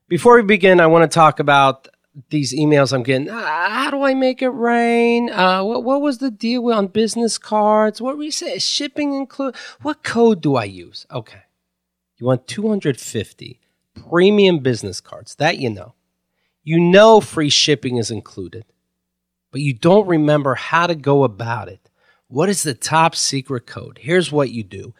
Before we begin, I want to talk about these emails I'm getting. How do I make it rain? What was the deal on business cards? What were you saying? Shipping include? What code do I use? Okay. You want 250 premium business cards. That you know. You know free shipping is included, but you don't remember how to go about it. What is the top secret code? Here's what you do.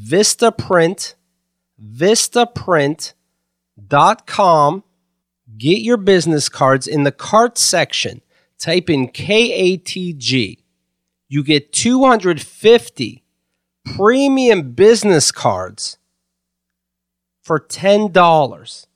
Vistaprint.com. Get your business cards in the cart section. Type in KATG. You get 250 premium business cards for $10.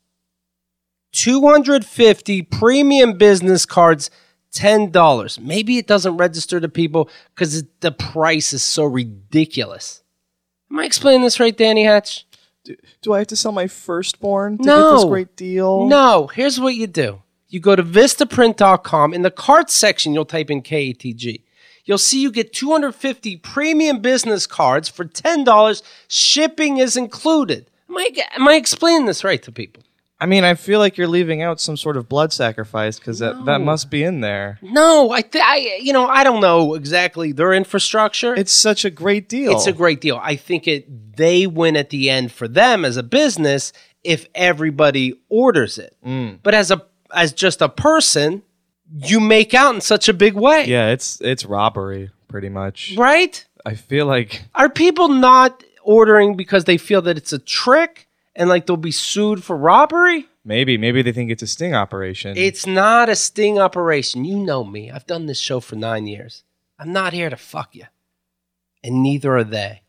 250 premium business cards, $10. Maybe it doesn't register to people because the price is so ridiculous. Am I explaining this right, Danny Hatch? Do I have to sell my firstborn to get this great deal? No. Here's what you do. You go to Vistaprint.com. In the cart section, you'll type in KATG. You'll see you get 250 premium business cards for $10. Shipping is included. Am I explaining this right to people? I mean, I feel like you're leaving out some sort of blood sacrifice because that must be in there. No, I don't know exactly their infrastructure. It's such a great deal. It's a great deal. I think they win at the end for them as a business if everybody orders it. But as just a person, you make out in such a big way. Yeah, it's robbery pretty much. Right? I feel like are people not ordering because they feel that it's a trick? And like they'll be sued for robbery? Maybe they think it's a sting operation. It's not a sting operation. You know me. I've done this show for 9 years. I'm not here to fuck you. And neither are they.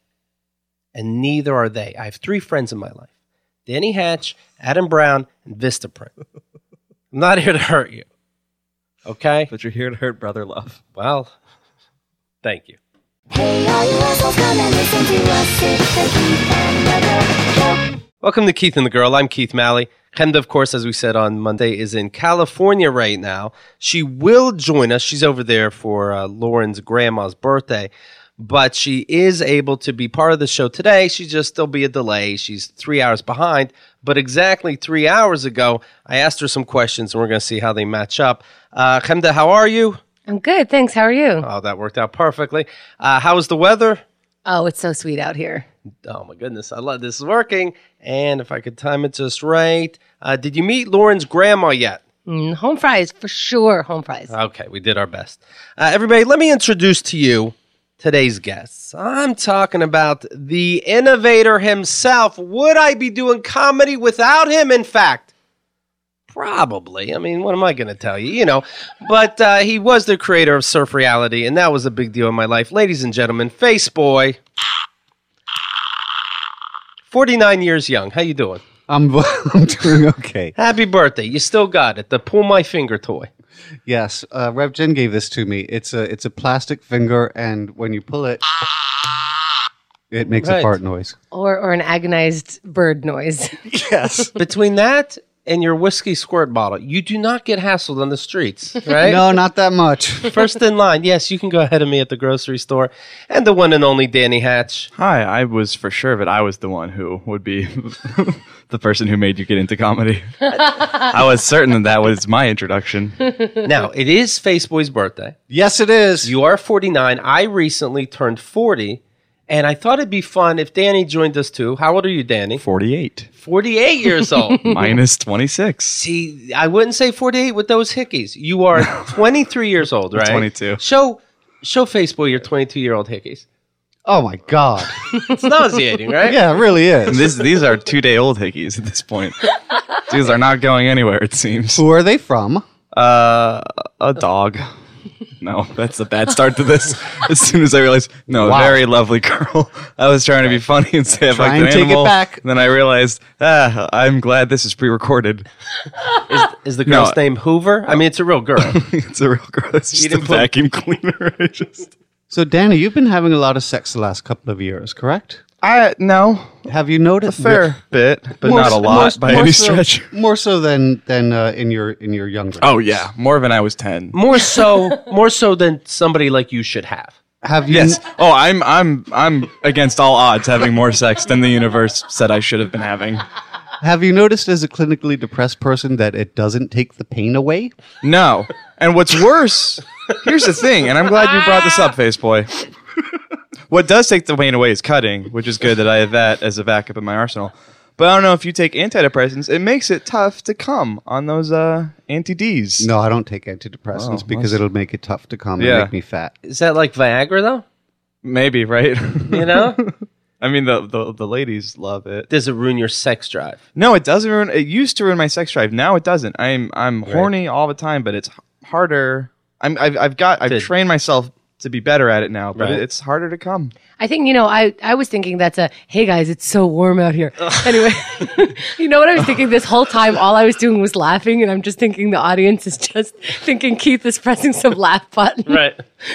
I have 3 friends in my life. Danny Hatch, Adam Brown, and Vistaprint. I'm not here to hurt you. Okay? But you're here to hurt Brother Love. Well, thank you. Hey, all you assholes, come and listen to us. It's the Keith and Brother Show. Welcome to Keith and the Girl. I'm Keith Malley. Chemda, of course, as we said on Monday, is in California right now. She will join us. She's over there for Lauren's grandma's birthday, but she is able to be part of the show today. There'll be a delay. She's 3 hours behind, but exactly 3 hours ago, I asked her some questions, and we're going to see how they match up. Chemda, how are you? I'm good, thanks. How are you? Oh, that worked out perfectly. How is the weather? Oh, it's so sweet out here. Oh, my goodness. I love this is working. And if I could time it just right. Did you meet Lauren's grandma yet? Home fries, for sure. Home fries. Okay, we did our best. Everybody, let me introduce to you today's guests. I'm talking about the innovator himself. Would I be doing comedy without him? In fact, probably. I mean, what am I going to tell you? But he was the creator of Surf Reality, and that was a big deal in my life. Ladies and gentlemen, Face Boy. 49 years young. How you doing? I'm doing okay. Happy birthday. You still got it. The pull my finger toy. Yes. Rev Jen gave this to me. It's a plastic finger, and when you pull it, it makes a fart noise. Or an agonized bird noise. Yes. Between that and your whiskey squirt bottle, you do not get hassled on the streets, right? No, not that much. First in line. Yes, you can go ahead of me at the grocery store. And the one and only Danny Hatch. Hi, I was for sure that I was the one who would be the person who made you get into comedy. I was certain that was my introduction. Now, it is Faceboy's birthday. Yes, it is. You are 49. I recently turned 40. And I thought it'd be fun if Danny joined us too. How old are you, Danny? 48. 48 years old. Minus 26. See, I wouldn't say 48 with those hickeys. You are 23 years old, right? 22. Show Faceboy your 22-year-old hickeys. Oh, my God. It's nauseating, right? Yeah, it really is. These are 2-day-old hickeys at this point. These are not going anywhere, it seems. Who are they from? A dog. No, that's a bad start to this. As soon as I realized, very lovely girl. I was trying to be funny and say I've liked an animal. Take it back. Then I realized, I'm glad this is pre-recorded. Is the girl's name Hoover? I mean, it's a real girl. It's a real girl. It's just a vacuum cleaner. So, Danny, you've been having a lot of sex the last couple of years, correct? No. Have you noticed? A fair bit, but not a lot by any stretch. More so than in your younger Oh, days. yeah. More than I was 10. More so than somebody like you should have. Have you? Yes. Oh, I'm against all odds having more sex than the universe said I should have been having. Have you noticed as a clinically depressed person that it doesn't take the pain away? No. And what's worse, here's the thing, and I'm glad you brought this up, Faceboy. What does take the pain away is cutting, which is good that I have that as a backup in my arsenal. But I don't know if you take antidepressants, it makes it tough to come on those anti-Ds. No, I don't take antidepressants because it'll make it tough to come and make me fat. Is that like Viagra though? Maybe, right? You know? I mean, the ladies love it. Does it ruin your sex drive? No, it doesn't ruin. It used to ruin my sex drive. Now it doesn't. I'm horny all the time, but it's harder. I've trained myself to be better at it now, but it's harder to come. I think, I was thinking that's hey guys, it's so warm out here. Anyway, you know what I was thinking this whole time? All I was doing was laughing, and I'm just thinking the audience is just thinking Keith is pressing some laugh button. Right.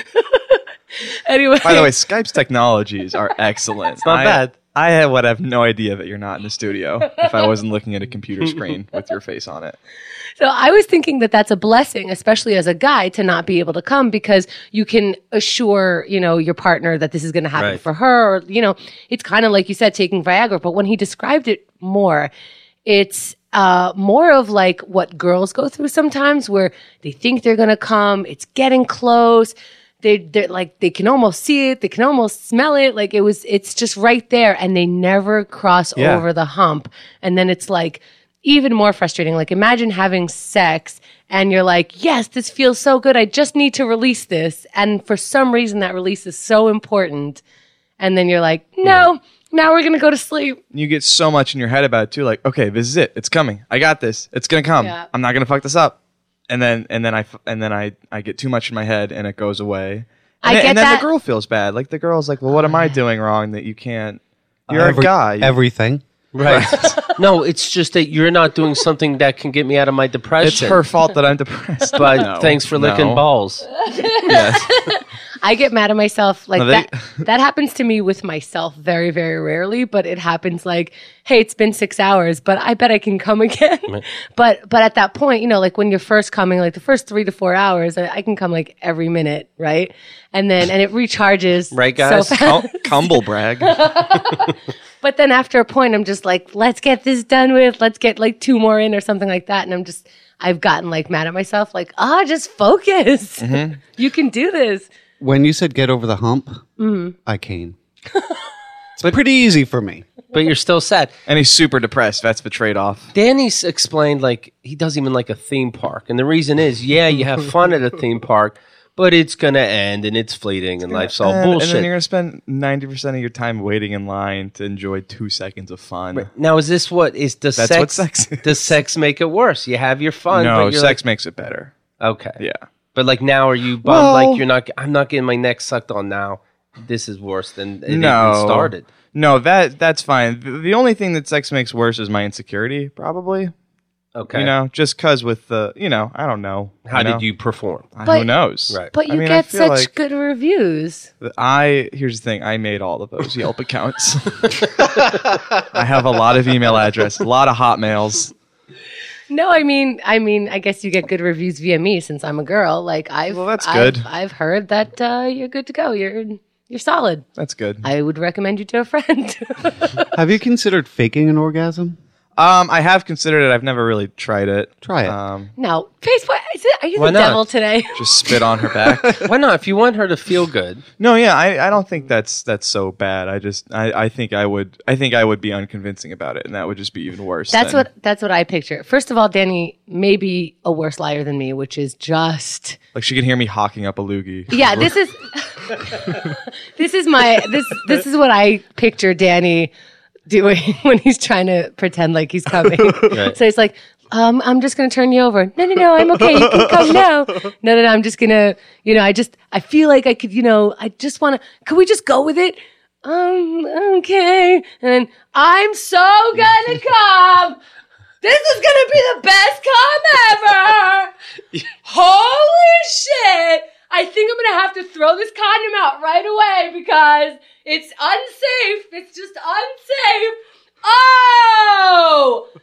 Anyway. By the way, Skype's technologies are excellent. It's not bad. I would have no idea that you're not in the studio if I wasn't looking at a computer screen with your face on it. So I was thinking that that's a blessing, especially as a guy, to not be able to come because you can assure, your partner that this is going to happen for her. Or, it's kind of like you said, taking Viagra. But when he described it more, it's more of like what girls go through sometimes where they think they're going to come. It's getting close. They're like, they can almost see it. They can almost smell it. Like it's just right there. And they never cross over the hump. And then it's like, even more frustrating. Like imagine having sex and you're like, yes, this feels so good. I just need to release this. And for some reason that release is so important. And then you're like, no, now we're going to go to sleep. You get so much in your head about it too. Like, okay, this is it. It's coming. I got this. It's going to come. Yeah. I'm not going to fuck this up. And then I get too much in my head and it goes away. And then the girl feels bad. Like the girl's like, well, what am I doing wrong that you can't? You're a guy. Everything. Right. No, it's just that you're not doing something that can get me out of my depression. It's her fault that I'm depressed. But thanks for licking balls. Yes. I get mad at myself like that happens to me with myself very, very rarely, but it happens like, hey, it's been 6 hours, but I bet I can come again. Right. But at that point, like when you're first coming, like the first 3 to 4 hours, I can come like every minute, right? And it recharges. Right, guys? So fast. Humble brag. But then after a point, I'm just like, let's get this done with. Let's get like 2 more in or something like that. And I've gotten like mad at myself, like, just focus. Mm-hmm. You can do this. When you said get over the hump, I came. It's pretty easy for me. But you're still sad. And he's super depressed. That's the trade-off. Danny's explained like he doesn't even like a theme park. And the reason is, you have fun at a theme park, but it's going to end and it's fleeting and life's all bullshit. And then you're going to spend 90% of your time waiting in line to enjoy 2 seconds of fun. Right. Now, is this what is the sex? What sex is. Does sex make it worse? You have your fun. No, but you're sex makes it better. Okay. Yeah. But like now, are you bummed? Like I'm not getting my neck sucked on now. This is worse than it even started. No, that's fine. The only thing that sex makes worse is my insecurity, probably. Okay. Just because with the, I don't know. How did you perform? Who knows? Right. But you get such good reviews. Here's the thing. I made all of those Yelp accounts. I have a lot of email addresses, a lot of Hotmails. No, I mean, I guess you get good reviews via me since I'm a girl. Like that's good. I've heard that you're good to go. You're solid. That's good. I would recommend you to a friend. Have you considered faking an orgasm? I have considered it. I've never really tried it. Try it. No, Facebook. Are you Why the not? devil today? Just spit on her back. Why not? If you want her to feel good. No, yeah, I don't think that's so bad. I think I would be unconvincing about it, and that would just be even worse. That's what I picture. First of all, Danny may be a worse liar than me, which is just like she can hear me hawking up a loogie. Yeah, this is this is what I picture Danny doing when he's trying to pretend like he's coming. Right. So he's like, I'm just going to turn you over. No, I'm okay. You can come now. No, I'm just going to, I feel like I could, I just want to, could we just go with it? Okay. And I'm so going to come. This is going to be the best come ever. Holy shit. I think I'm going to have to throw this condom out right away because it's unsafe. It's just unsafe. Oh!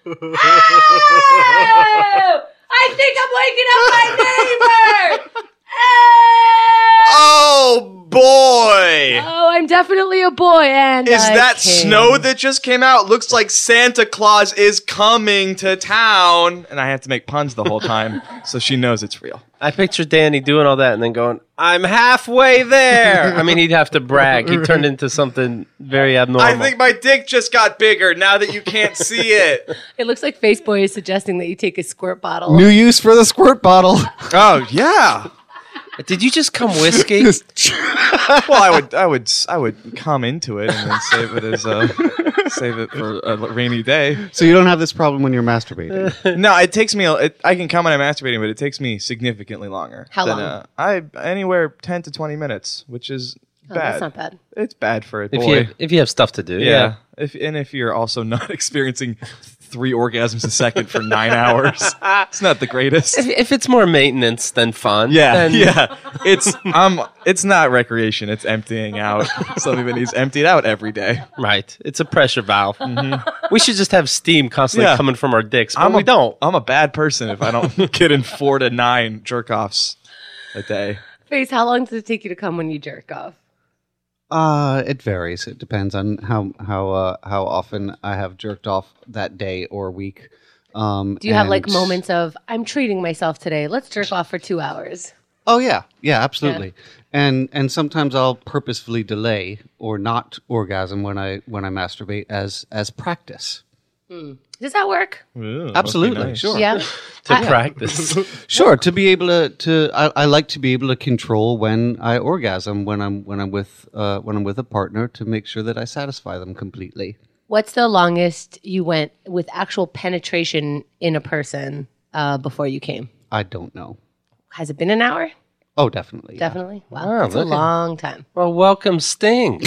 Oh! I think I'm waking up my neighbor! Oh, boy! Oh, I'm definitely a boy. And Is I that came. snow that just came out? Looks like Santa Claus is coming to town. And I have to make puns the whole time so she knows it's real. I picture Danny doing all that and then going, I'm halfway there. I mean, he'd have to brag. He turned into something very abnormal. I think my dick just got bigger now that you can't see it. It looks like Faceboy is suggesting that you take a squirt bottle. New use for the squirt bottle. Oh, yeah. Did you just come whiskey? Well, I would come into it and then save it as save it for a rainy day. So you don't have this problem when you're masturbating. No, it takes me. I can come when I'm masturbating, but it takes me significantly longer. How than, long? Anywhere 10 to 20 minutes, which is Oh, bad. that's not bad. It's bad for a if boy. you have stuff to do. Yeah. If you're also not experiencing 3 orgasms a second for 9 hours, it's not the greatest. If it's more maintenance than fun. Yeah, then yeah. It's not recreation. It's emptying out something that needs emptied out every day. Right. It's a pressure valve. We should just have steam constantly Yeah. coming from our dicks, but we don't. I'm a bad person if I don't get in 4 to 9 jerk-offs a day. Face, how long does it take you to come when you jerk off? It varies. It depends on how often I have jerked off that day or week. Do you have like moments of, I'm treating myself today. Let's jerk off for 2 hours. Oh yeah, absolutely. And sometimes I'll purposefully delay or not orgasm when I masturbate as practice. Does that work? Ooh, Absolutely, nice. sure. Yeah. To practice. Sure, to be able to I like to be able to control when I orgasm when I'm with a partner to make sure that I satisfy them completely. What's the longest you went with actual penetration in a person before you came? I don't know. Has it been an hour? Oh, definitely. yeah. Definitely. Wow, Wow, that's a look at- long time. Well, welcome, Sting.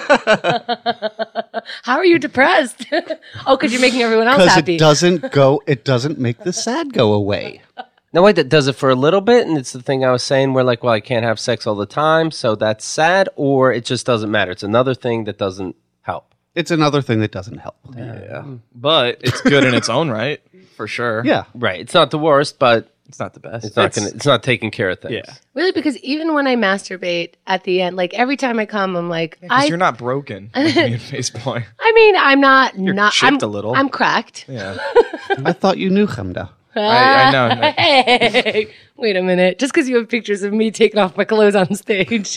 How are you depressed? Oh, because you're making everyone else Because happy. it doesn't make the sad go away. No, wait, that does it for a little bit, and it's the thing I was saying where, like, well, I can't have sex all the time, so that's sad, or it just doesn't matter. It's another thing that doesn't help. It's another thing that doesn't help. Yeah. But it's good in its own right, for sure. Yeah. Right. It's not the worst, but It's not the best. it's not taking care of things. Yeah. Really, because even when I masturbate at the end, like every time I come, I'm like, Because you're not broken. Like me and Faceboy. I mean, I'm not. chipped I'm a little. I'm cracked. Yeah. I thought you knew Hamda. I know. Hey, wait a minute. Just because you have pictures of me taking off my clothes on stage.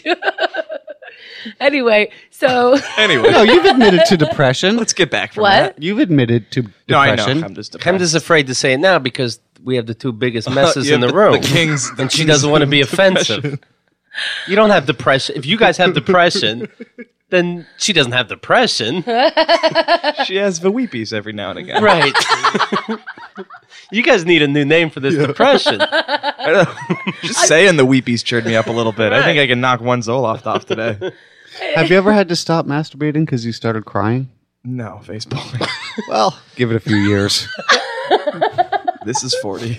Anyway, so Anyway, No, you've admitted to depression. let's get back from What? that. You've admitted to No, I know. depression. I'm just depressed. I'm just afraid to say it now because we have the two biggest messes in the room. The kings. and she doesn't want to be offensive. You don't have depression. If you guys have depression, then she doesn't have depression. She has the weepies every now and again. Right. You guys need a new name for this depression. Just saying the weepies cheered me up a little bit. I think I can knock one Zoloft off today. Have you ever had to stop masturbating because you started crying? No, Facebook. Well, give it a few years. This is 40.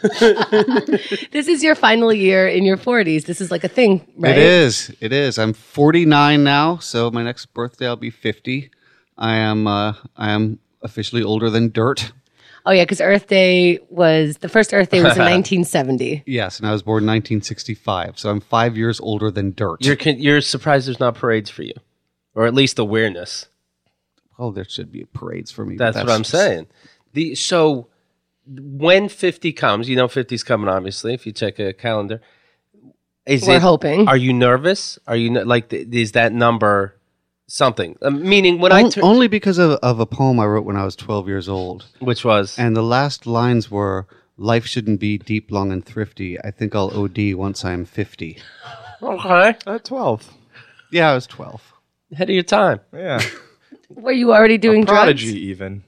this is your final year in your 40s. This is like a thing, right? It is. It is. I'm 49 now, so my next birthday I'll be 50. I am officially older than dirt. Oh yeah, because Earth Day was the first Earth Day was in 1970. Yes, and I was born in 1965, so I'm 5 years older than dirt. You're surprised there's not parades for you, or at least awareness. Oh, there should be parades for me. but That's what I'm saying. So when 50 comes, 50's coming. Obviously, if you check a calendar, We're hoping. Are you nervous? Are you is that number something? Meaning when Only because of a poem I wrote when I was 12 years old. which was And the last lines were, "Life shouldn't be deep, long, and thrifty. I think I'll OD once I'm 50. okay, At 12. Yeah, I was 12. ahead of your time. Yeah. Were you already doing Prodigy, drugs? even.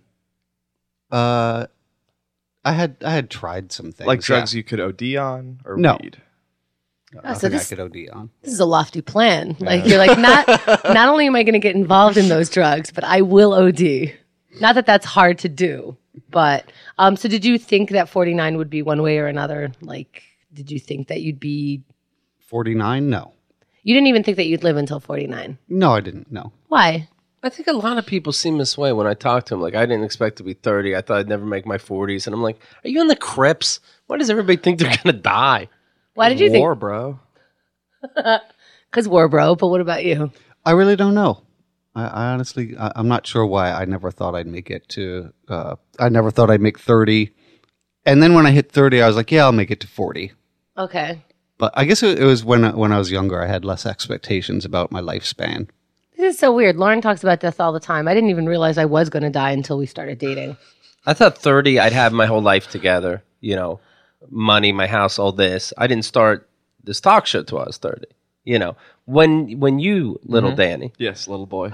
I had tried some things. Like drugs yeah. you could OD on or No. weed. so Nothing this- I could OD on. This is a lofty plan. Like you're like not only am I going to get involved in those drugs, but I will OD. Not that that's hard to do, but so did you think that 49 would be one way or another? Like, did you think that you'd be? 49? No. You didn't even think that you'd live until 49. No, I didn't. No. Why? I think a lot of people seem this way when I talk to them. Like, I didn't expect to be 30. I thought I'd never make my 40s. And I'm like, are you in the Crips? Why does everybody think they're going to die? Why did you War, bro. think? Because war, bro. But what about you? I really don't know. I honestly, I'm not sure why. I never thought I'd make it to. I never thought I'd make 30, and then when I hit 30, I was like, yeah, I'll make it to 40. Okay. But I guess it was when I was younger. I had less expectations about my lifespan. This is so weird. Lauren talks about death all the time. I didn't even realize I was going to die until we started dating. I thought 30, I'd have my whole life together. You know, money, my house, all this. I didn't start this talk show till I was 30. You know, when you, little Danny, Yes, little boy.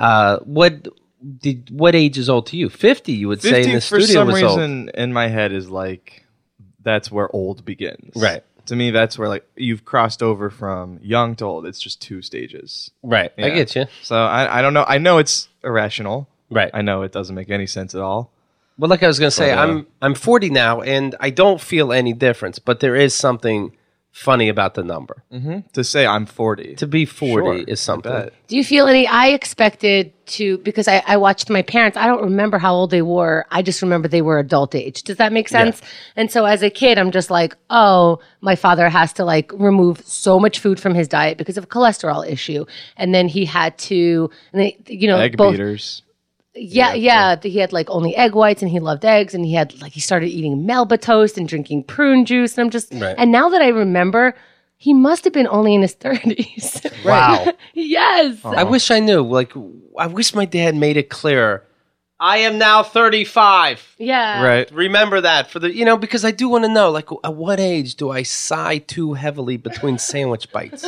what age is old to you? 50, you would say 50 in the for studio some was old. reason in my head is like that's where old begins. Right. To me, that's where like you've crossed over from young to old. It's just 2 stages. Right. I Yeah. get you. So I don't know. I know it's irrational. Right. I know it doesn't make any sense at all. Well, like I was going to say, But, I'm 40 now, and I don't feel any difference. But there is something funny about the number. To say I'm 40. To be 40 Sure, is something. I bet. Do you feel any? I expected to, because I watched my parents. I don't remember how old they were. I just remember they were adult age. Does that make sense? And so as a kid, I'm just like, oh, my father has to like remove so much food from his diet because of a cholesterol issue. And then he had to, and they, you know, Egg both. beaters. Yeah. He had like only egg whites and he loved eggs and he had like, he started eating Melba toast and drinking prune juice. And I'm just, and now that I remember, he must have been only in his 30s. Wow. Yes. I wish I knew. Like, I wish my dad made it clear. I am now 35. Yeah. Right. Remember that for the, you know, because I do want to know, like, at what age do I sigh too heavily between sandwich bites?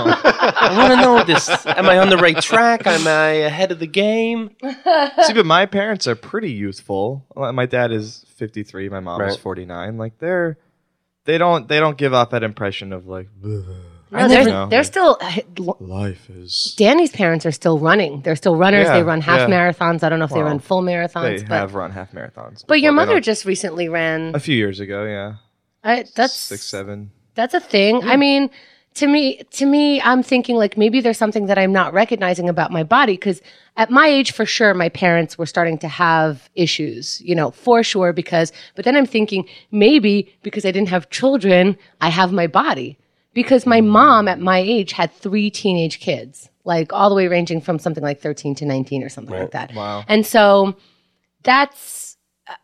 I want to know this. Am I on the right track? Am I ahead of the game? See, but my parents are pretty youthful. Well, my dad is 53. My mom is Right. 49. Like they don't give off that impression of like. No, they're still. Life is. Danny's parents are still running. They're still runners. Yeah, they run half yeah. marathons. I don't know if they Well, run full marathons. They but have run half marathons. but your before. They mother don't- just recently ran. a few years ago, yeah, That's 6, 7. That's a thing. I mean, to me, I'm thinking like maybe there's something that I'm not recognizing about my body because at my age, for sure, my parents were starting to have issues, you know, for sure. But then I'm thinking maybe because I didn't have children, I have my body because my mom at my age had 3 teenage kids, like all the way ranging from something like 13 to 19 or something like that. Wow. And so that's,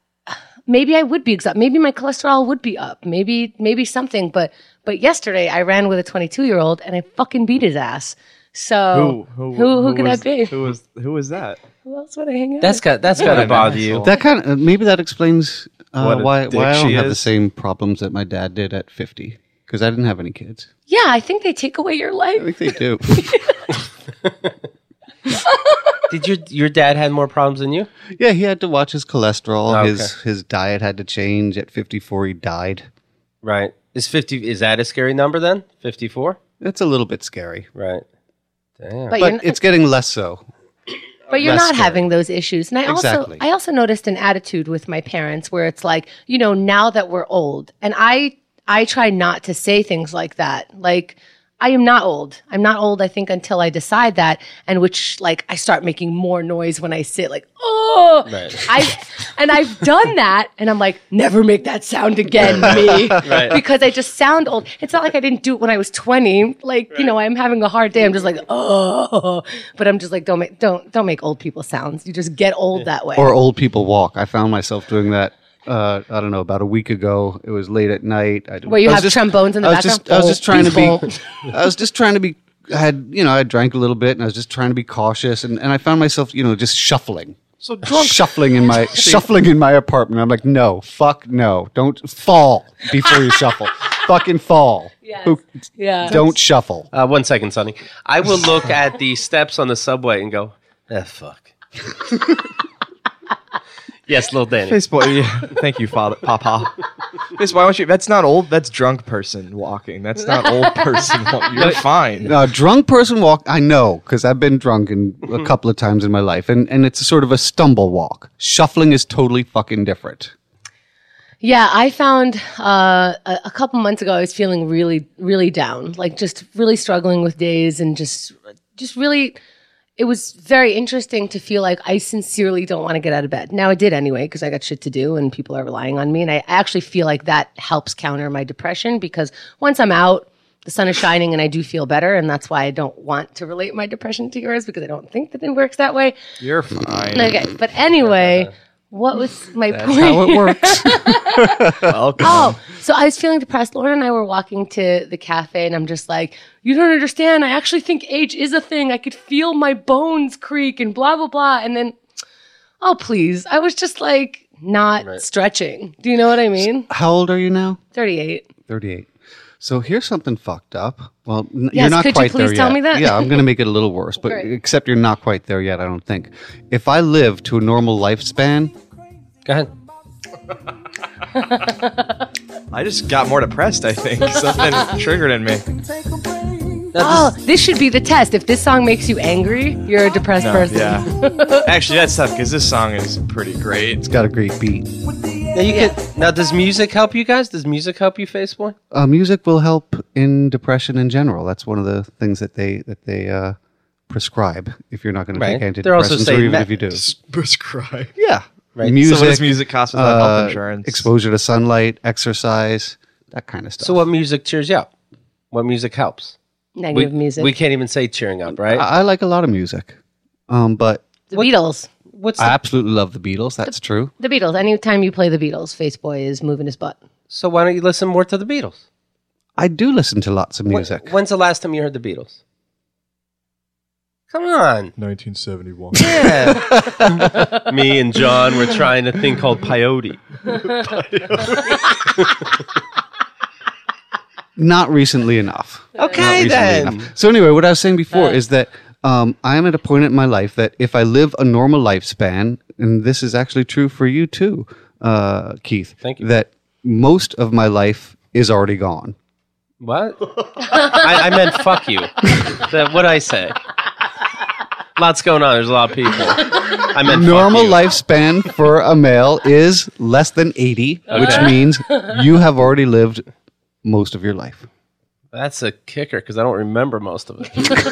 maybe I would be exhausted. Maybe my cholesterol would be up. Maybe something. But yesterday I ran with a 22-year-old and I fucking beat his ass. So who could was, that be? Who was that? Who else would I hang out? That's got to bother you. That kind of maybe that explains What a why dick I don't she have the is. same problems that my dad did at 50 because I didn't have any kids. Yeah, I think they take away your I life. think they do. Did your dad had more problems than you? Yeah, he had to watch his cholesterol. Okay. His diet had to change. At 54, he died. Right. Is that a scary number then? 54? It's a little bit scary, Right. Damn. But, but it's getting less so. you're less not scary. having those issues. And Exactly. I also noticed an attitude with my parents where it's like, you know, now that we're old, and I try not to say things like that. Like, I am not old. I'm not old, I think, until I decide that, and which, like, I start making more noise when I sit, like, oh, Right. I've done that, and I'm like, never make that sound again, me, because I just sound old. It's not like I didn't do it when I was 20. Like, you know, I'm having a hard day. I'm just like, oh, but I'm just like, don't make old people sounds. You just get old that way. Or old people walk. I found myself doing that. I don't know, about a week ago. It was late at night. Where you I was have just- trombones in the I was background? just- I was just trying to Please be. I was just trying to be. I drank a little bit, and I was just trying to be cautious, and I found myself, just shuffling. So drunk. Shuffling in my apartment. I'm like, no, fuck no, don't fall before you shuffle. Fucking fall. Yes. Who- Yeah. Don't shuffle. 1 second, Sonny. I will look at the steps on the subway and go, fuck. Yes, little Danny. Face boy, yeah. Thank you, Father, Papa. Face boy, why don't you? That's not old. That's drunk person walking. That's not old person walking. You're fine. A drunk person walk, I know, because I've been drunk a couple of times in my life, and it's a sort of a stumble walk. Shuffling is totally fucking different. Yeah, I found a couple months ago I was feeling really, really down, like just really struggling with days and just really. It was very interesting to feel like I sincerely don't want to get out of bed. Now I did anyway because I got shit to do and people are relying on me, and I actually feel like that helps counter my depression because once I'm out, the sun is shining and I do feel better. And that's why I don't want to relate my depression to yours, because I don't think that it works that way. You're fine. Okay. But anyway, what was my point? How it works. Welcome. Oh, so I was feeling depressed. Lauren and I were walking to the cafe, and I'm just like, you don't understand. I actually think age is a thing. I could feel my bones creak and blah, blah, blah. And then, oh, please. I was just like not stretching. Do you know what I mean? How old are you now? 38. 38. So here's something fucked up. Well, Yes, you're not could you quite please there tell yet. me that? Yeah, I'm going to make it a little worse, but Great. except you're not quite there yet, I don't think. If I live to a normal lifespan, Go ahead. I just got more depressed, I think. Something triggered in me. Now, Oh, this should be the test. If this song makes you angry, you're a depressed person. Yeah. Actually, that's tough because this song is pretty great. it's got a great beat. Now, does music help you guys? Does music help you, Faceboy? Music will help in depression in general. That's one of the things that they prescribe if you're not going to take Right. They're also antidepressants, or saying even that- if you do. Prescribe. Yeah. Right. Music, So what does music cost without health insurance? exposure to sunlight, exercise, that kind of stuff. So, what music cheers you up? What music helps? Negative music. We can't even say cheering up, right? I like a lot of music, but the Beatles. What's I the, absolutely love the Beatles. That's true. The Beatles. Anytime you play the Beatles, Faceboy is moving his butt. so? Why don't you listen more to the Beatles? I do listen to lots of music. When's the last time you heard the Beatles? Come on. 1971. Yeah. Me and John were trying a thing called peyote. Not recently enough. Okay, Not recently then. enough. So anyway, what I was saying before is that I am at a point in my life that if I live a normal lifespan, and this is actually true for you too, Keith, Thank you. that most of my life is already gone. What? I meant fuck you. What'd I say? Lots going on. There's a lot of people. I meant Normal fuck you. lifespan for a male is less than 80, which Okay. means you have already lived most of your life. That's a kicker because I don't remember most of it.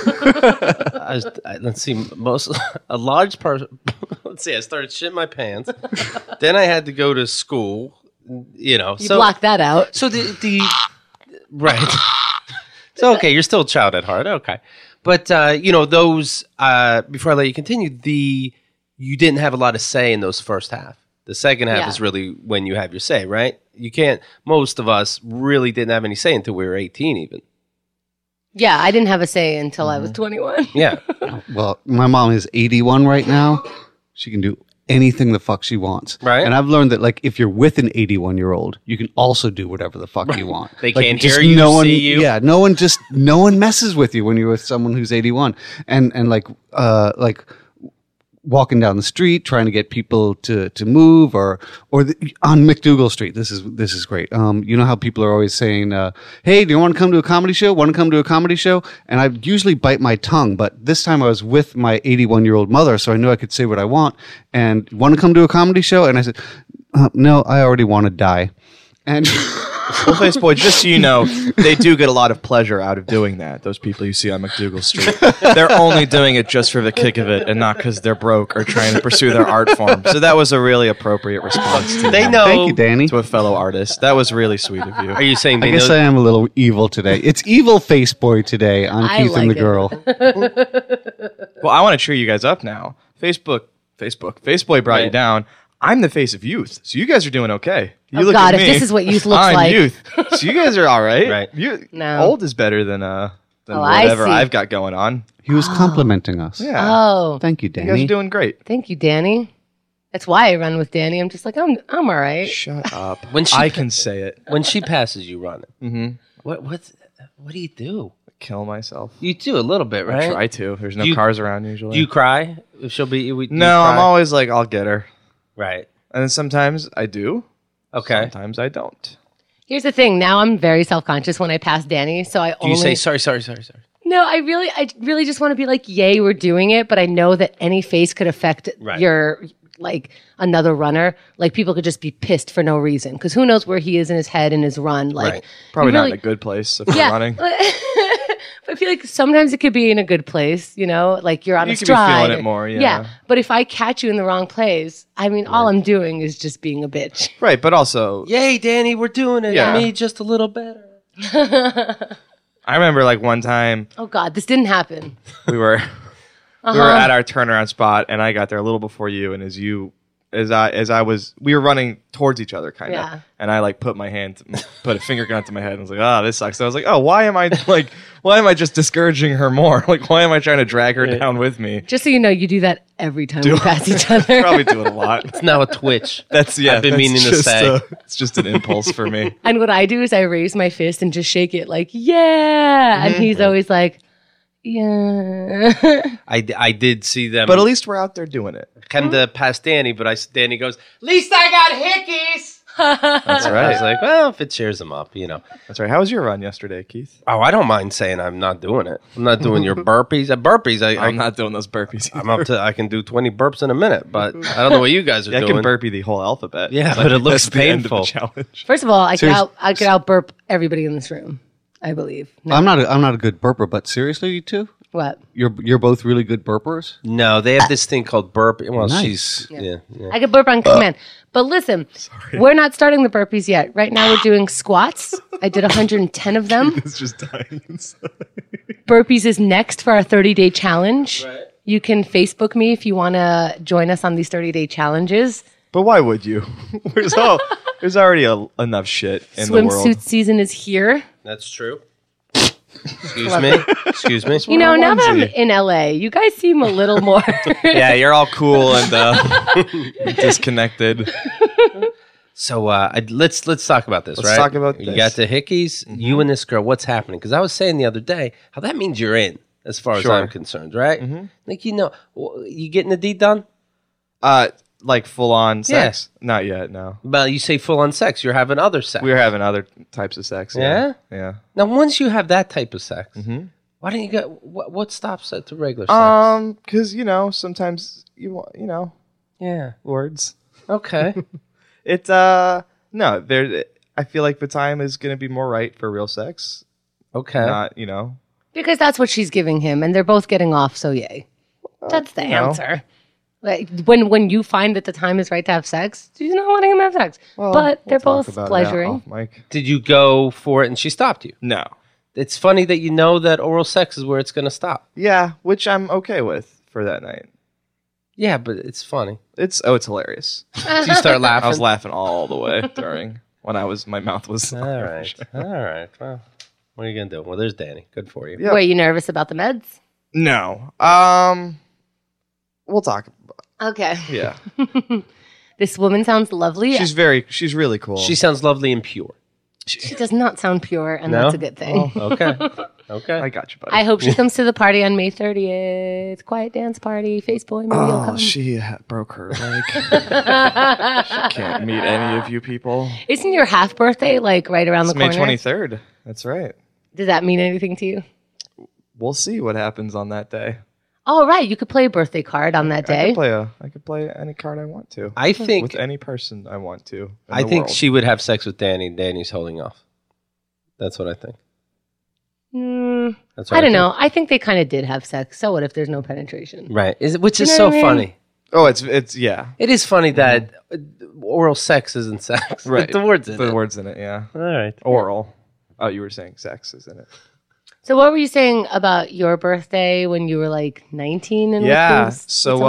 Let's see, a large part. Let's see, I started shitting my pants. Then I had to go to school. You know, You block that out. So the right. So okay, you're still a child at heart. Okay, but those before I let you continue, you didn't have a lot of say in those first half. The second half Yeah. is really when you have your say, right? You can't. Most of us really didn't have any say until we were 18, even. Yeah, I didn't have a say until I was 21. Yeah. Well, my mom is 81 right now. She can do anything the fuck she wants. Right. And I've learned that, like, if you're with an 81-year-old, you can also do whatever the fuck you want. They Like, can't just hear you, no one, see you. Yeah, no one messes with you when you're with someone who's 81. And like walking down the street trying to get people to move, or on McDougal Street. This is great. You know how people are always saying, "Hey, do you want to come to a comedy show? Want to come to a comedy show?" And I usually bite my tongue, but this time I was with my 81-year-old mother, so I knew I could say what I want. And want to come to a comedy show? And I said, "No, I already want to die." And Well, Faceboy, just so you know, they do get a lot of pleasure out of doing that. Those people you see on McDougal Street, they're only doing it just for the kick of it, and not because they're broke or trying to pursue their art form. So that was a really appropriate response to They know. thank you, Danny. to a felho artist. That was really sweet of you. Are you saying I they guess know? I am a little evil today. It's Evil Face Boy today on I Keith and the like it. Girl. Well, I want to cheer you guys up now. Faceboy brought you Right. down. I'm the face of youth, so you guys are doing okay. You Oh, look God, at if me, this is what youth looks I'm like. youth, so you guys are all right. Right. You, No. Old is better than Oh, I whatever see. I've got going on. He was complimenting us. Yeah, Oh, Thank you, you guys Danny. are doing great. thank you, Danny. That's why I run with Danny. I'm just like, I'm all right. Shut up. When she- I can say it. When she passes, you run it. Mm-hmm. What do you do? Kill myself. You do a little bit, right? I try to. There's no You- cars around usually. Do you cry if she'll be? Do you no, I'm cry? always like, I'll get her. right. And then sometimes I do. Okay. Sometimes I don't. Here's the thing. Now I'm very self-conscious when I pass Danny. So I Do you say sorry? No, I really just want to be like, yay, we're doing it. But I know that any face could affect Right. your, like, another runner. Like, people could just be pissed for no reason. Because who knows where he is in his head in his run. Like, Right. Probably you not really- in a good place if you're Yeah. running. I feel like sometimes it could be in a good place, you know, like you're on You a could be stride. feeling it more, yeah. But if I catch you in the wrong place, I mean, all I'm doing is just being a bitch. Right, but also, Yay, Danny, we're doing it. Yeah. Me just a little better. I remember like one time Oh God, this didn't happen. we were at our turnaround spot, and I got there a little before you, and we were running towards each other, kind of, Yeah. and I like put a finger gun to my head, and was like, "Oh, this sucks." So I was like, "Oh, why am I just discouraging her more? Like, why am I trying to drag her down with me?" Just so you know, you do that every time we pass each other. Probably do it a lot. It's now a twitch. I've been meaning to say. It's just an impulse for me. And what I do is I raise my fist and just shake it like, yeah. And he's always like, yeah. I did see them. But at least we're out there doing it. come to past Danny, but Danny goes, "At least I got hickeys." That's I right. was like, well, if it cheers them up, you know. That's right. How was your run yesterday, Keith? Oh, I don't mind saying I'm not doing it. I'm not doing your burpees. I'm not doing those burpees. I'm up to. I can do 20 burps in a minute, but I don't know what you guys are I doing. can burpee the whole alphabet. Yeah, Like, but it looks that's the end of the painful. challenge. First of all, I Serious- could out burp everybody in this room, I believe. No. I'm not a good burper, but seriously, you two, What? you're both really good burpers. No, they have this thing called burp. Well, Nice. she's yeah. I could burp on command. But listen, we're not starting the burpees yet. Right now we're doing squats. I did 110 of them. It's just dying inside. Burpees is next for our 30-day challenge. Right. You can Facebook me if you want to join us on these 30-day challenges. But why would you? There's already enough shit in the world. Swimsuit season is here. That's true. Excuse me. You know, now that I'm in LA, you guys seem a little more. Yeah, you're all cool and disconnected. So let's talk about this. Let's right? talk about You this. got the hickeys. You and this girl. What's happening? Because I was saying the other day how that means you're in, as far as Sure. I'm concerned, right? Like you getting the deed done? Like full on sex? Not yet. No, Well, you say full on sex. You're having other sex. we're having other types of sex. Yeah? Yeah. Now, once you have that type of sex, why don't you get what stops it to regular sex? Because sometimes you want Yeah. words. Okay. It's no. There. I feel like the time is going to be more right for real sex. Okay. Not Because that's what she's giving him, and they're both getting off, so yay. That's the know. answer. Like when you find that the time is right to have sex, she's not letting him have sex. but they're We'll talk both about that pleasuring. off mic. Did you go for it and she stopped you? No. It's funny that you know that oral sex is where it's going to stop. Yeah, which I'm okay with for that night. Yeah, but it's funny. It's hilarious. Do you start laughing? I was laughing all the way during when my mouth was. All right. All right. Well, what are you going to do? Well, there's Danny. Good for you. Yeah. Were you nervous about the meds? No. We'll talk. Okay. Yeah. This woman sounds lovely. She's really cool. She sounds lovely and pure. She does not sound pure, and No? that's a good thing. Okay. Okay. I got you, buddy. I hope she comes to the party on May 30th. Quiet dance party. Faceboy, maybe you'll come. she broke her leg. She can't meet any of you people. Isn't your half birthday like right around It's the May corner? 23rd. That's right. Does that mean anything to you? We'll see what happens on that day. Oh, right. You could play a birthday card on that I day. could play any card I want to. I think with any person I want to. in I the think world. she would have sex with Danny. Danny's holding off. That's what I think. That's what I don't think. know. I think they kind of did have sex. So what if there's no penetration? Right. Which is know so what I mean? funny. Oh, it's yeah. It is funny that oral sex isn't sex. Right. The words in The it. words in it, yeah. All right. Oral. Oh, you were saying sex is in it. So what were you saying about your birthday when you were like 19? And Yeah. with things? So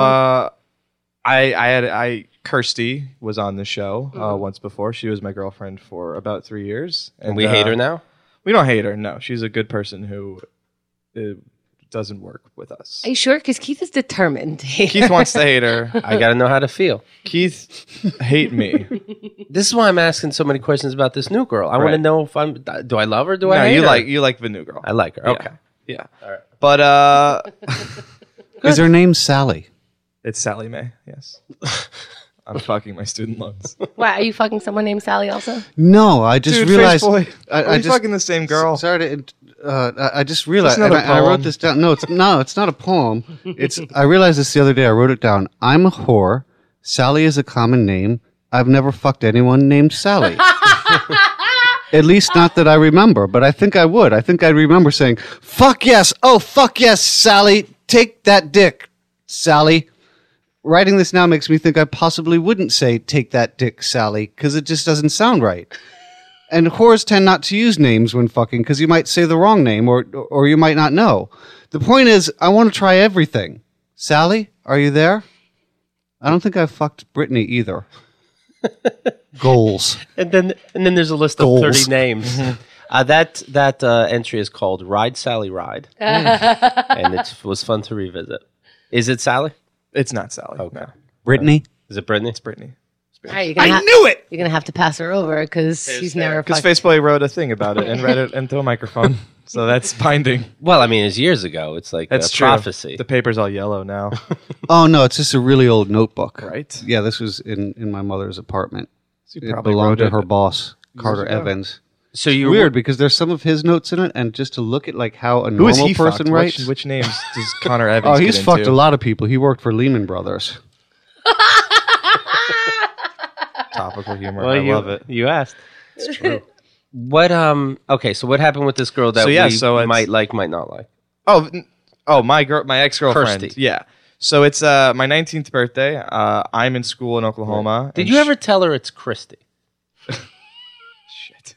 I Kirsty was on the show once before. She was my girlfriend for about 3 years, And we hate her now? We don't hate her. No, she's a good person who doesn't work with us. Are you sure? Because Keith is determined. Keith wants to hate her. I got to know how to feel. Keith hate me. This is why I'm asking so many questions about this new girl. I want to Right. know if do I love her? Do I No, hate her? you like the new girl. I like her. Okay. Yeah. All right. But Is her name Sally? it's Sally Mae. Yes. I'm fucking my student loans. Why, are you fucking someone named Sally also? No, I just Dude, realized. Face Boy, I are we just fucking the same girl? Sorry to. I just realized. Just another and I wrote poem. this down. No, it's not a poem. It's. I realized this the other day. I wrote it down. I'm a whore. Sally is a common name. I've never fucked anyone named Sally. At least not that I remember, but I think I would. I think I'd remember saying, "Fuck yes! Oh fuck yes, Sally! Take that dick, Sally." Writing this now makes me think I possibly wouldn't say "take that dick, Sally" because it just doesn't sound right. And whores tend not to use names when fucking because you might say the wrong name or you might not know. The point is, I want to try everything. Sally, are you there? I don't think I've fucked Brittany either. Goals. And then there's a list Goals. of 30 names. That entry is called Ride Sally Ride. And it was fun to revisit. Is it Sally? It's not Sally. Okay. No. Brittany? Is it Brittany? It's Brittany. All right, you're gonna knew it! You're gonna have to pass her over because she's never. Because fucked- Faceboy wrote a thing about it and read it into a microphone. So that's binding. Well, I mean, it's years ago. It's like That's a true. prophecy. The paper's all yellow now. Oh, no, it's just a really old notebook. Right. Yeah, this was in my mother's apartment. So you It probably belonged wrote to it her boss, Carter ago. Evans. So you're Weird because there's some of his notes in it, and just to look at like how a Who is normal he person fucked? writes. Which names does Connor Evans Oh, get he's into? fucked a lot of people. He worked for Lehman Brothers. Topical humor. Well, I love it. You asked. It's true. What okay, so what happened with this girl that So, yeah, we so it's- might like, might not like? My ex-girlfriend. Kirsty. Yeah. So it's my 19th birthday. I'm in school in Oklahoma. Did and you ever tell her it's Christy? Shit.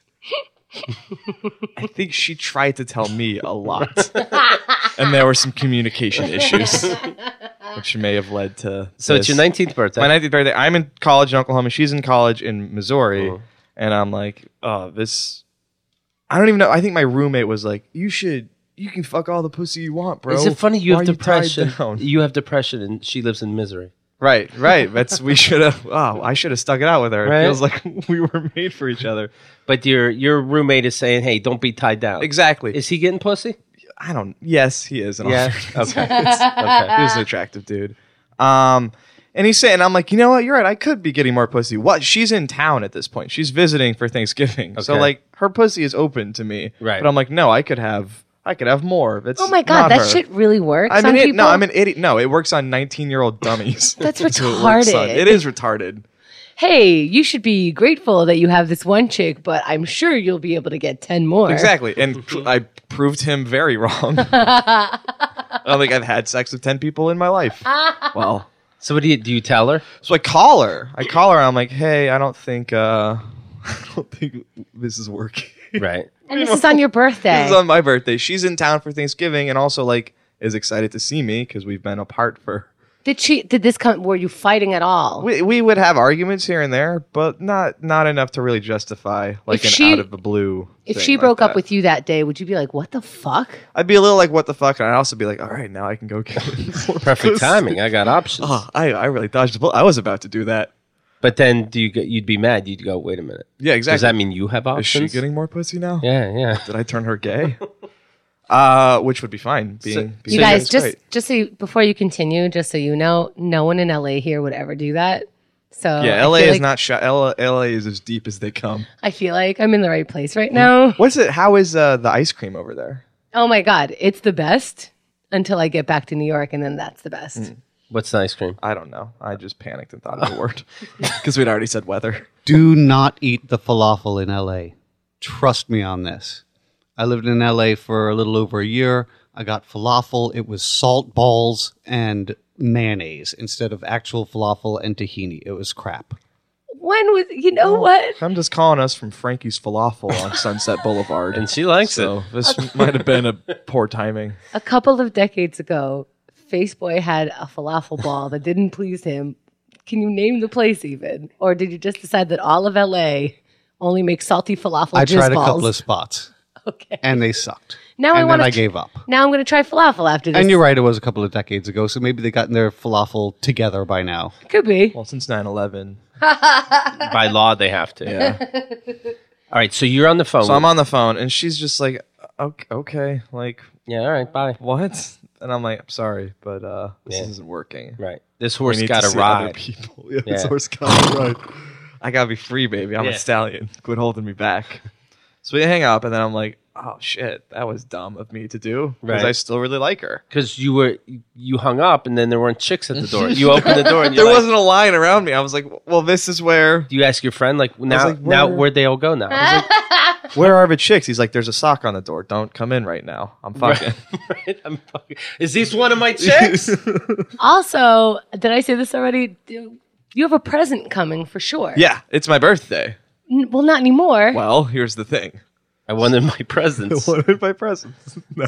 I think she tried to tell me a lot. And there were some communication issues, which may have led to So it's this. your 19th birthday. My 19th birthday. I'm in college in Oklahoma. She's in college in Missouri. And I'm like, oh, this... I don't even know. I think my roommate was like, you can fuck all the pussy you want, bro. Is it funny you Why have are tied depression? down?" You have depression and she lives in misery. Right. We should have... Oh, I should have stuck it out with her. Right. It feels like we were made for each other. But your roommate is saying, hey, don't be tied down. Exactly. Is he getting pussy? I don't... Yes, he is. in all Yeah. fairness. Okay. He was an attractive dude. And he's saying, I'm like, you know what? You're right. I could be getting more pussy. What? She's in town at this point. She's visiting for Thanksgiving. So Okay. like her pussy is open to me. Right. But I'm like, no, I could have more. It's Oh my god, not that her. shit really works I'm on an people. I'm an idiot. No, it works on 19-year-old dummies. That's what it works on. retarded. It is retarded. Hey, you should be grateful that you have this one chick, but I'm sure you'll be able to get 10 more. Exactly. And I proved him very wrong. I don't think I've had sex with 10 people in my life. Well... So what do you tell her? So I call her. And I'm like, hey, I don't think this is working. Right. And this is on your birthday. This is on my birthday. She's in town for Thanksgiving and also like is excited to see me because we've been apart for. Did this come? Were you fighting at all? We would have arguments here and there, but not enough to really justify like If she- out of the blue. If thing she like broke up that. with you that day, would you be like, "What the fuck"? I'd be a little like, what the fuck? And I'd also be like, all right, now I can go get more Perfect pussy. timing. I got options. Oh, I really dodged the bullet. I was about to do that. But then you'd be mad. You'd go, wait a minute. Yeah, exactly. Does that mean you have Is she options? getting more pussy now? Yeah. Did I turn her gay? Which would be fine. Being You guys, straight. just so before you continue, just so you know, no one in LA here would ever do that. So Yeah, I LA feel is like- not LA is as deep as they come. I feel like I'm in the right place right now. What's it? How is the ice cream over there? Oh my god, it's the best until I get back to New York, and then that's the best. What's the ice cream? I don't know. I just panicked and thought of the word because we'd already said weather. Do not eat the falafel in LA. Trust me on this. I lived in LA for a little over a year. I got falafel. It was salt balls and mayonnaise instead of actual falafel and tahini. It was crap. When was you know what? I'm just calling us from Frankie's Falafel on Sunset Boulevard. And she likes so it. this might have been a poor timing. A couple of decades ago, Faceboy had a falafel ball that didn't please him. Can you name the place even? Or did you just decide that all of LA only makes salty falafel I jizz tried a balls? couple of spots Okay. and they sucked. Now I and want then I to. gave up. Now I'm going to try falafel after this. And you're right, it was a couple of decades ago, so maybe they gotten their falafel together by now. Could be. Well, since 9/11. By law, they have to. Yeah. All right, so you're on the phone. So I'm on the phone and she's just like, okay, like Yeah, all right, bye. what? And I'm like, I'm sorry, but this Yeah. isn't working. Right. This We horse need got to to see other ride. people. Yeah, Yeah. this horse got to ride. I gotta be free, baby. I'm Yeah. a stallion. Quit holding me back. So we hang up, and then I'm like, oh shit, that was dumb of me to do because Right. I still really like her. Because you hung up and then there weren't chicks at the door. You opened the door and There you're like, wasn't a line around me. I was like, well, this is where. do you ask your friend, like, now, like, now where- where'd they all go now? Where are the chicks? He's like, there's a sock on the door. Don't come in right now. I'm fucking. Right? I'm fucking, is this one of my chicks? Also, did I say this already? You have a present coming for sure. Yeah, it's my birthday. Well, not anymore. Well, here's the thing. I wanted my presents. What did my presents? No.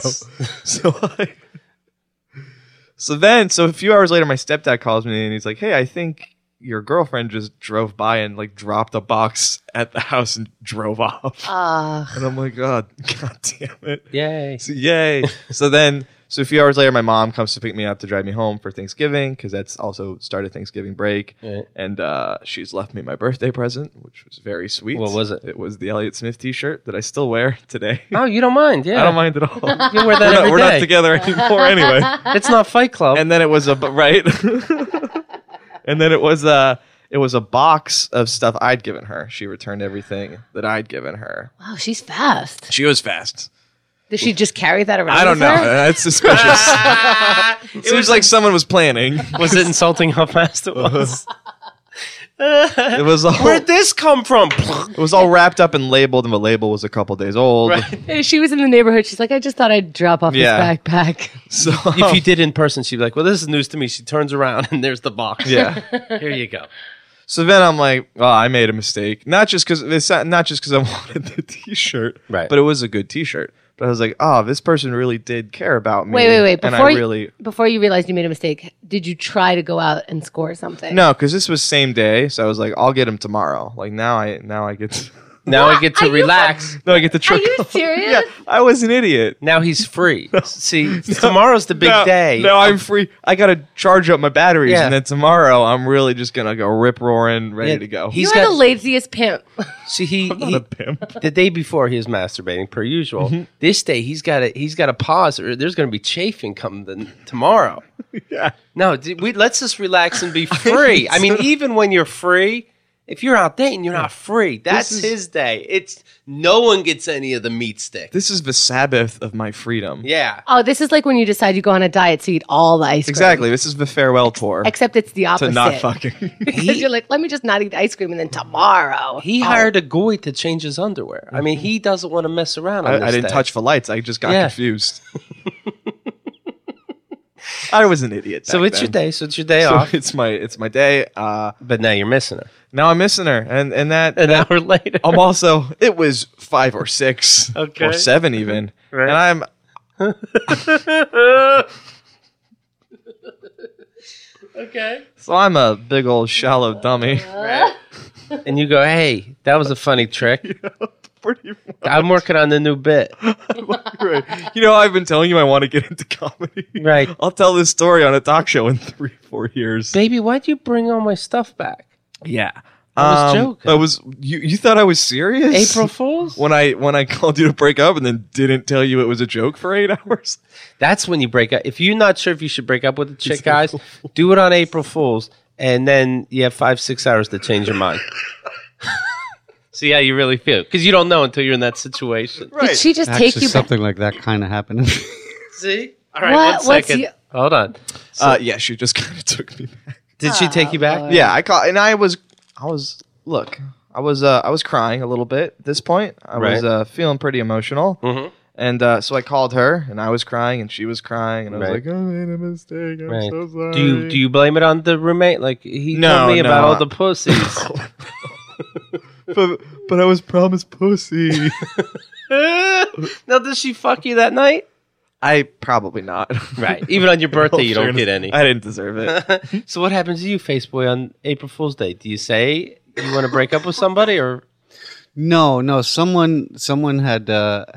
So a few hours later, my stepdad calls me and he's like, "Hey, I think your girlfriend just drove by and like dropped a box at the house and drove off." And I'm like, God damn it. Yay. Yay. So a few hours later, my mom comes to pick me up to drive me home for Thanksgiving because that's also started Thanksgiving break. Right. And she's left me my birthday present, which was very sweet. What was it? It was the Elliott Smith t-shirt that I still wear today. Oh, you don't mind? Yeah. I don't mind at all. You wear that every We're day. not together anymore anyway. It's not Fight Club. And then it was right. And then it was a box of stuff I'd given her. She returned everything that I'd given her. Wow, she's fast. She was fast. Does she just carry that around? I don't with know. her? That's suspicious. It seems like someone was planning. Was it insulting how fast it was? It was all, Where'd this come from? it was all wrapped up and labeled, and the label was a couple days old. Hey, she was in the neighborhood. She's like, I just thought I'd drop off Yeah. this backpack. So If you did in person, she'd be like, well, this is news to me. She turns around and there's the box. yeah. Here you go. So then I'm like, oh, I made a mistake. Not just because I wanted the T-shirt, Right. but it was a good T-shirt. But I was like, oh, this person really did care about me. Wait. And Before you realized you made a mistake, did you try to go out and score something? No, because this was same day, so I was like, I'll get him tomorrow. Like now I get to, Now I get to Are you relax. no, I get to Are trick. you serious? Yeah, I was an idiot. Now he's free. See, tomorrow's the big day. Now I'm free. I gotta charge up my batteries, Yeah. and then tomorrow I'm really just gonna go rip roaring, ready to go. He's You're got the laziest pimp. See, he a pimp. the day before he was masturbating per usual. This day he's got to pause, or there's going to be chafing coming tomorrow. Yeah. No, let's just relax and be free. I mean, even when you're free, if you're out dating, you're not free. That's his day. It's no one gets any of the meat stick. This is the Sabbath of my freedom. Yeah. Oh, this is like when you decide you go on a diet to eat all the ice cream. Exactly. This is the farewell tour Except it's the opposite. to not fucking. Because you're like, let me just not eat ice cream and then tomorrow. He hired a goy to change his underwear. I mean, he doesn't want to mess around on I this didn't day. touch the lights. I just got Yeah. confused. I was an idiot. So back it's your then. day. So it's your day So off. it's my day. But now you're missing her. Now I'm missing her, and that An hour later. I'm also. It was 5 or 6 Okay. or 7 even, Right. and I'm. Okay. So I'm a big old shallow dummy. And you go, hey, that was a funny trick. Pretty much. I'm working on the new bit. Right. You know, I've been telling you I want to get into comedy. Right. I'll tell this story on a talk show in 3-4 years. Baby, why'd you bring all my stuff back? Yeah. I was joking. I was. You thought I was serious? April Fools? When I called you to break up and then didn't tell you it was a joke for 8 hours. That's when you break up. If you're not sure if you should break up with a chick, guys, do it on April Fools, and then you have 5-6 hours to change your mind. See how you really feel. Because you don't know until you're in that situation. Right. Did she just Actually, take you back? something like that kind of happened. See? All right, What? 1 What's second. your- Hold on. Yeah, she just kind of took me back. Did she take you back? Yeah, I called, and I was crying a little bit at this point. I was feeling pretty emotional. Mhm. And so I called her, and I was crying, and she was crying, and I was Right. like, "I made a mistake. I'm Right. so sorry." Do you blame it on the roommate? Like, he No, told me about no. all the pussies. But I was promised pussy. Now, does she fuck you that night? I probably not. Right. Even on your birthday, you don't get any. I didn't deserve it. So what happens to you, Faceboy, on April Fool's Day? Do you say you want to break up with somebody, or No. Someone had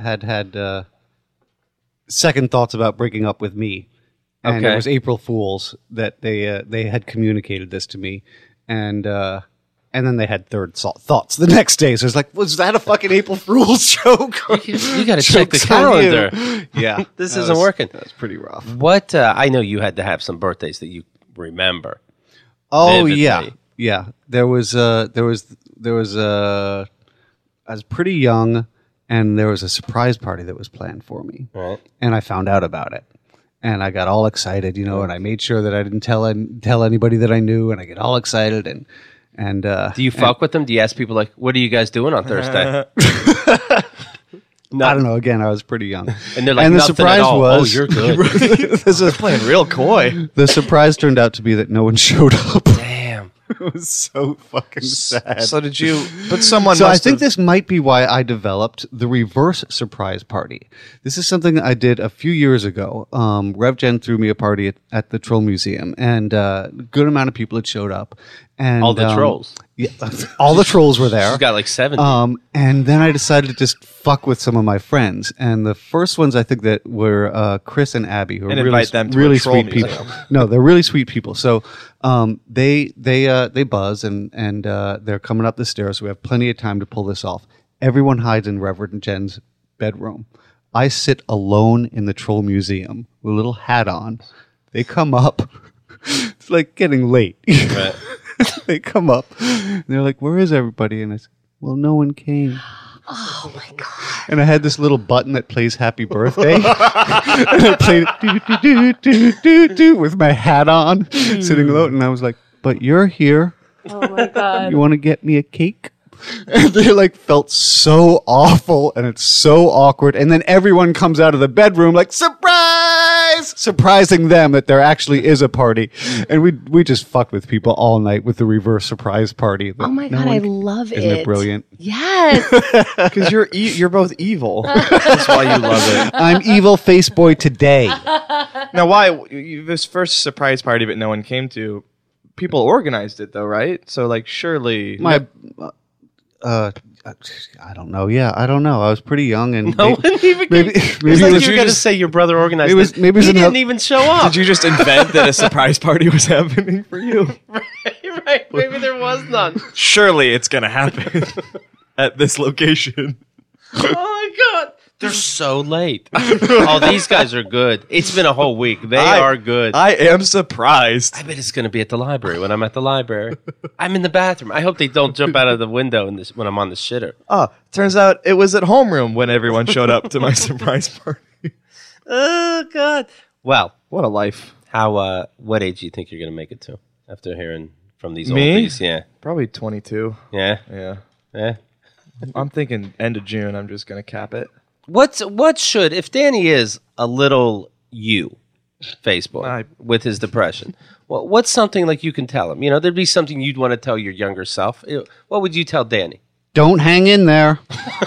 second thoughts about breaking up with me, and Okay. it was April Fools that they had communicated this to me, and then they had third thoughts the next day. So it's like, was that a fucking April Fool's joke? you got to check the Joke's on you. calendar? Yeah, This that isn't was- working. That's pretty rough. What I know, you had to have some birthdays that you remember. Oh Vividly. yeah. There was I was pretty young, and there was a surprise party that was planned for me, Right. and I found out about it, and I got all excited, and I made sure that I didn't tell anybody that I knew, and I get all excited and. Do you fuck with them? Do you ask people like, "What are you guys doing on Thursday?" I don't know. Again, I was pretty young, And they're like, and the "Nothing surprise at all." was, "Oh, you're good." this is Playing real coy. the surprise turned out to be that no one showed up. Damn. It was so fucking sad. So did you? But someone. So I must think have- this might be why I developed the reverse surprise party. This is something I did a few years ago. RevGen threw me a party at the Troll Museum, and a good amount of people had showed up. And All the trolls. Yeah, all the trolls were there. She's got like 70. And then I decided to just fuck with some of my friends. And the first ones I think that were Chris and Abby, who are And really, invite them to a really troll sweet museum. people. No, they're really sweet people. So they buzz and they're coming up the stairs. So we have plenty of time to pull this off. Everyone hides in Reverend Jen's bedroom. I sit alone in the Troll Museum with a little hat on. They come up. It's like getting late. Right. They come up and they're like, "Where is everybody?" And I said, "Well, no one came." Oh my God. And I had this little button that plays "Happy Birthday," and I played it do with my hat on, sitting alone. And I was like, "But you're here. Oh my God. You want to get me a cake?" And they like felt so awful, and it's so awkward. And then everyone comes out of the bedroom like, surprise, surprising them that there actually is a party. And we just fucked with people all night with the reverse surprise party. Oh my God, I love it. Isn't it brilliant? Yes. Because you're both evil. That's why you love it. I'm evil face boy today. Now, why this first surprise party that no one came to? People organized it though, right? So like, surely I don't know. Yeah, I don't know. I was pretty young, and No one even maybe It's maybe like it was you were going to say your brother organized It was- it. maybe it was he enough- didn't even show up. Did you just invent that a surprise party was happening for you? Right. Maybe there was none. Surely it's gonna happen at this location. Oh my God. They're so late. Oh, these guys are good. It's been a whole week. They are good. I am surprised. I bet it's going to be at the library when I'm at the library. I'm in the bathroom. I hope they don't jump out of the window when I'm on the shitter. Oh, turns out it was at homeroom when everyone showed up to my surprise party. Oh, God. Well, What a life. what age do you think you're going to make it to after hearing from these Me? oldies? Yeah. Probably 22. Yeah. Yeah. Yeah. I'm thinking end of June. I'm just gonna cap it. What should, if Danny is a little Facebook I- with his depression, what's something like you can tell him? You know, there'd be something you'd want to tell your younger self. What would you tell Danny? don't hang in there.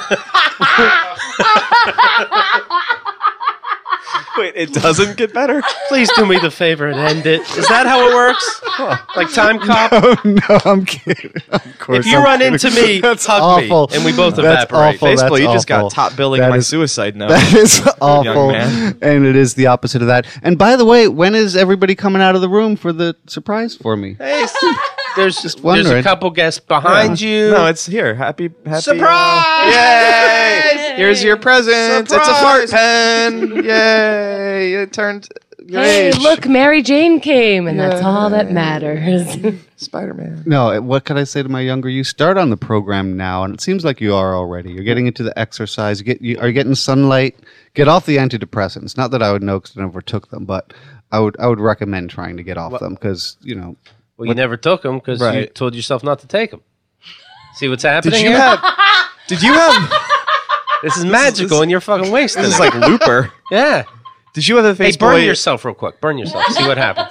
Wait, it doesn't get better. Please do me the favor and end it. Is that how it works? Like Time Cop? No, I'm kidding. Of course, If you I'm run kidding. into me, That's hug awful. me, and we both That's evaporate. awful. Basically, you That's just got awful. top billing That my is- suicide note. That is awful, man. and it is the opposite of that. And by the way, when is everybody coming out of the room for the surprise for me? Hey, there's a wondering. couple guests behind you. No, it's here. Happy Surprise! Yay! Here's your present. It's a fart pen. Yay! It turned your Hey, age. look, Mary Jane came, and that's all that matters. Spider-Man. No, what can I say to my younger you? Start on the program now, and it seems like you are already. You're getting into the exercise. Are you getting sunlight? Get off the antidepressants. Not that I would know because I never took them, but I would recommend trying to get off them because Well, you never took them because you Right. told yourself not to take them. See what's happening Did you here? have? Did you have? This is magical, and you're fucking wasting This is it. like Looper. Yeah. Did you have a Hey, face burn boy? yourself real quick. Burn yourself. See what happens.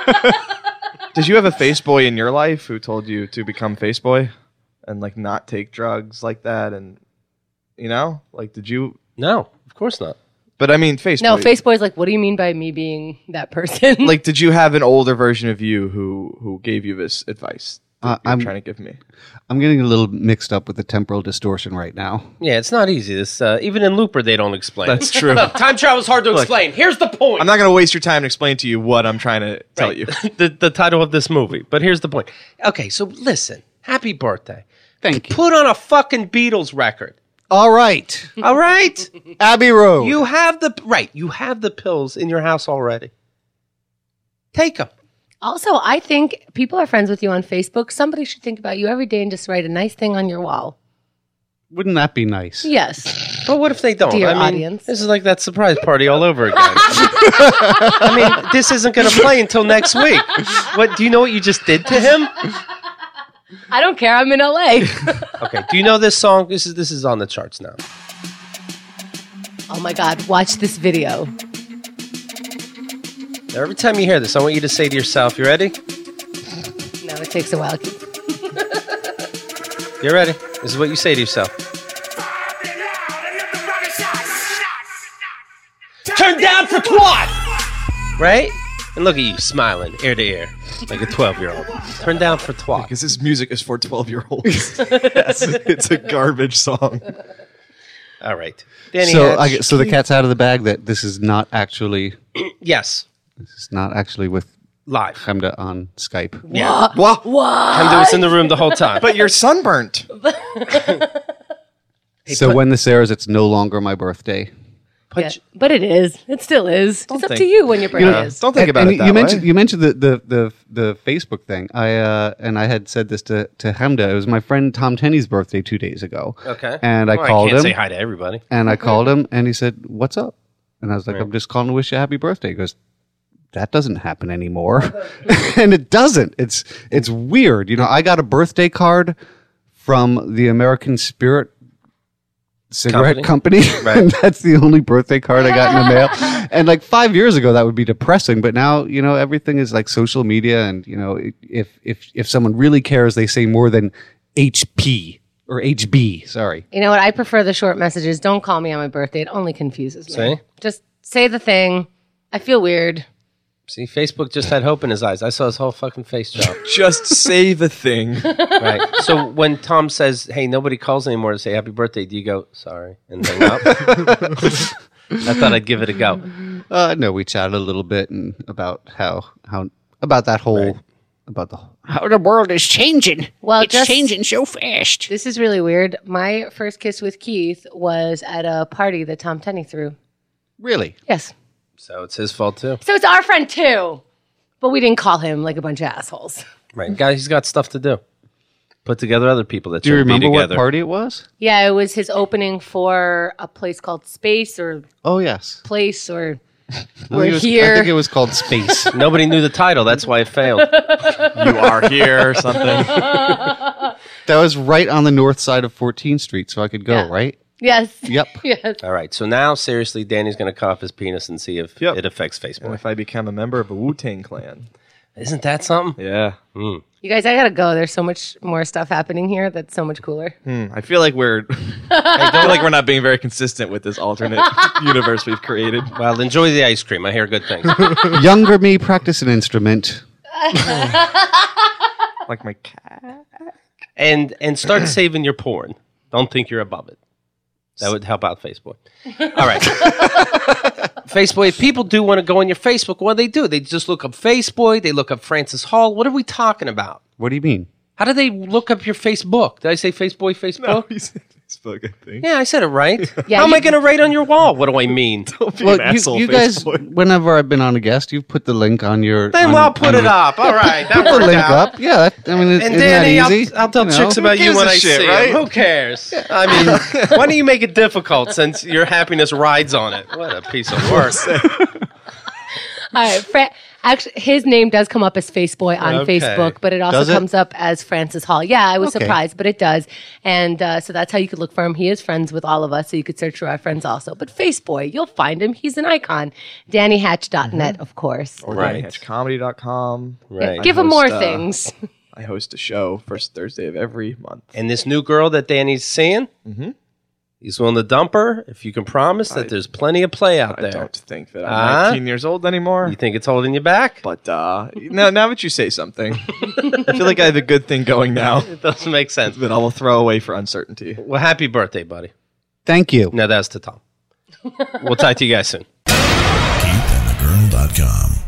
Did you have a face boy in your life who told you to become face boy and like not take drugs like that? And like, did you? No, of course not. But I mean, face No, boy. Faceboy's like, what do you mean by me being that person? Like, did you have an older version of you who gave you this advice? That you're I'm- trying to give me. I'm getting a little mixed up with the temporal distortion right now. Yeah, it's not easy. This even in Looper, they don't explain. That's true. Time travel's hard to explain. Here's the point. I'm not going to waste your time and explain to you what I'm trying to tell you. the title of this movie. But here's the point. Okay, so listen. Happy birthday. Thank you. Put on a fucking Beatles record. All right, All right? Abbey Road. You have the pills in your house already. Take them. Also, I think people are friends with you on Facebook. Somebody should think about you every day and just write a nice thing on your wall. Wouldn't that be nice? Yes. But what if they don't? Dear I mean, audience. this is like that surprise party all over again. I mean, this isn't going to play until next week. What? Do you know what you just did to him? I don't care. I'm in LA. Okay. Do you know this song? This is on the charts now. Oh my God. Watch this video. Now, every time you hear this, I want you to say to yourself, "You ready? No, it's takes a while. You're ready. This is what you say to yourself. Turn down for twat! Right? And look at you, smiling, ear to ear, like a 12-year-old. Turn down for twat. Because this music is for 12-year-olds. Yes, it's a garbage song. All right. Danny So, Hatch. so the cat's out of the bag that this is not actually Yes. this is not actually with Live. Chemda on Skype. Yeah. Well, Chemda was in the room the whole time. but you're sunburnt. So when this airs, it's no longer my birthday. Yeah, but it is. It still is. It's up to you when your birthday is. Don't think about it that you way. mentioned you mentioned the Facebook thing. I had said this to Chemda. It was my friend Tom Tenney's birthday 2 days ago. Okay. And I Well, called I can't him. say hi to everybody. And I called him, and he said, "What's up?" And I was like, "I'm just calling to wish you a happy birthday." He goes, "That doesn't happen anymore," and it doesn't. It's weird. You know, I got a birthday card from the American Spirit cigarette company, Right. and that's the only birthday card I got in the mail. And like 5 years ago, that would be depressing. But now, you know, everything is like social media, and you know, if someone really cares, they say more than HP. Or HB, sorry. You know what? I prefer the short messages. Don't call me on my birthday. It only confuses me. See? Just say the thing. I feel weird. See, Facebook just had hope in his eyes. I saw his whole fucking face drop. Just say the thing. Right. So when Tom says, "Hey, nobody calls anymore to say happy birthday," do you go, "Sorry," and hang up? I thought I'd give it a go. No, we chatted a little bit and about how about that whole about the how the world is changing. Well, it's changing so fast. This is really weird. My first kiss with Keith was at a party that Tom Tenney threw. Really? Yes. So it's his fault too. So it's our friend too. But we didn't call him like a bunch of assholes. Right. Guy, he's got stuff to do. Put together other people that Do you shouldn't remember be what together. party it was? Yeah, it was his opening for a place called Space or Oh yes. Place or I We're think it was- here. I think it was called Space. Nobody knew the title. That's why it failed. You are here or something. That was right on the north side of 14th Street, so I could go, Yeah. right? Yes. Yep. Yes. All right. So now, seriously, Danny's going to cut off his penis and see if Yep. it affects And Facebook. if I become a member of a Wu-Tang clan. Isn't that something? Yeah. You guys, I gotta go. There's so much more stuff happening here that's so much cooler. I feel like we're not being very consistent with this alternate universe we've created. Well, enjoy the ice cream. I hear good things. Younger me practice an instrument. Like my cat. And start saving your porn. Don't think you're above it. That would help out Facebook. All right. Facebook, if people do want to go on your Facebook, what do? They just look up Facebook. They look up Francis Hall. What are we talking about? What do you mean? How do they look up your Facebook? Did I say Facebook? He's Facebook, I think. Yeah, I said it right. Yeah, How am I you- going to write on your wall? What do I mean? You guys, whenever I've been on a guest, you've put the link on your. Then on, I'll put on it your- up. All right. That Put the worked link out. up. Yeah, And isn't Danny, that easy? I'll tell You know? chicks about you gives when a I shit, see right? 'em. Who cares? I mean, why don't you make it difficult since your happiness rides on it? What a piece of work. All right. Actually, his name does come up as Faceboy on Okay. Facebook, but it also Does it? comes up as Francis Hall. Yeah, I was Okay. surprised, but it does. And so that's how you could look for him. He is friends with all of us, so you could search for our friends also. But Faceboy, you'll find him. He's an icon. DannyHatch.net, of course. Or Right. DannyHatchComedy.com. Right. Give him host, more uh, things. I host a show first Thursday of every month. And this new girl that Danny's seeing, he's willing to dump her if you can promise that there's plenty of play out I there. don't think that I'm 19 years old anymore. You think it's holding you back? But now that you say something, I feel like I have a good thing going now It doesn't make sense. that I will throw away for uncertainty. Well, happy birthday, buddy. Thank you. No, that's to Tom. We'll talk to you guys soon. KeithAndTheGirl.com.